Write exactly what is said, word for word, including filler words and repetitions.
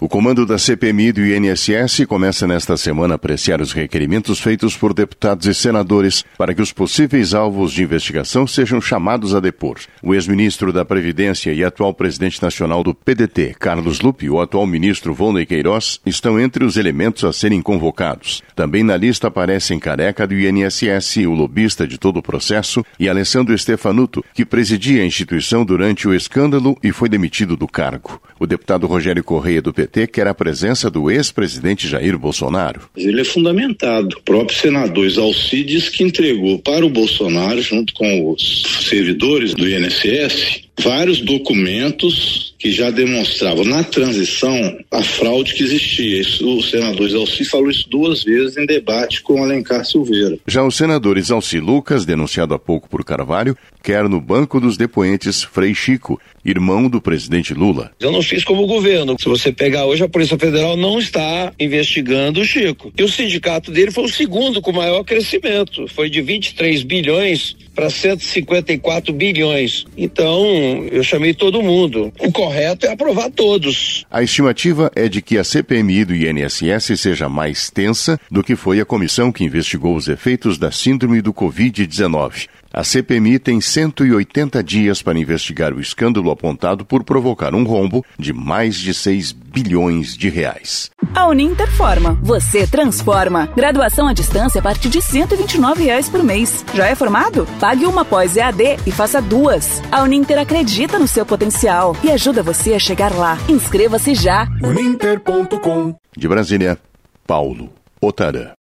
O comando da C P M I do I N S S começa nesta semana a apreciar os requerimentos feitos por deputados e senadores para que os possíveis alvos de investigação sejam chamados a depor. O ex-ministro da Previdência e atual presidente nacional do P D T, Carlos Lupe, e o atual ministro Volney Queiroz estão entre os elementos a serem convocados. Também na lista aparecem Careca do I N S S, o lobista de todo o processo, e Alessandro Stefanuto, que presidia a instituição durante o escândalo e foi demitido do cargo. O deputado Rogério Correia do P T quer a presença do ex-presidente Jair Bolsonaro. Ele é fundamentado. O próprio senador Exalci diz que entregou para o Bolsonaro, junto com os servidores do I N S S, vários documentos que já demonstravam na transição a fraude que existia. Isso, o senador Exalci falou isso duas vezes em debate com Alencar Silveira. Já o senador Exalci Lucas, denunciado há pouco por Carvalho, quer no banco dos depoentes Frei Chico, irmão do presidente Lula. Eu não fiz como governo. Se você pegar hoje, a Polícia Federal não está investigando o Chico. E o sindicato dele foi o segundo com maior crescimento. Foi de vinte e três bilhões para cento e cinquenta e quatro bilhões. Então, eu chamei todo mundo. O correto é aprovar todos. A estimativa é de que a C P M I do I N S S seja mais tensa do que foi a comissão que investigou os efeitos da síndrome do covid dezenove. A C P M I tem cento e oitenta dias para investigar o escândalo apontado por provocar um rombo de mais de seis bilhões de reais. A Uninter forma, você transforma. Graduação à distância a partir de cento e vinte e nove reais por mês. Já é formado? Pague uma pós-E A D e faça duas. A Uninter acredita no seu potencial e ajuda você a chegar lá. Inscreva-se já. uninter ponto com. De Brasília, Paulo Otarã.